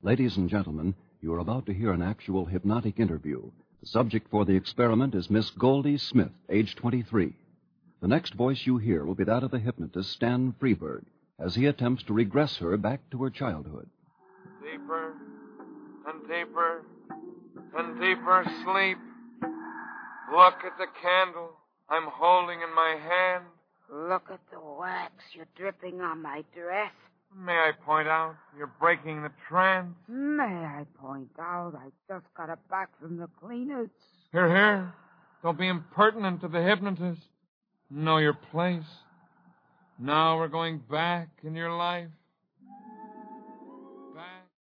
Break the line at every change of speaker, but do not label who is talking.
Ladies and gentlemen, you are about to hear an actual hypnotic interview. The subject for the experiment is Miss Goldie Smith, age 23. The next voice you hear will be that of the hypnotist Stan Freeberg, as he attempts to regress her back to her childhood.
Deeper and deeper and deeper sleep. Look at the candle I'm holding in my hand.
Look at the wax you're dripping on my dress.
May I point out you're breaking the trance?
May I point out I just got it back from the cleaners?
Here. Don't be impertinent to the hypnotist. Know your place. Now we're going back in your life.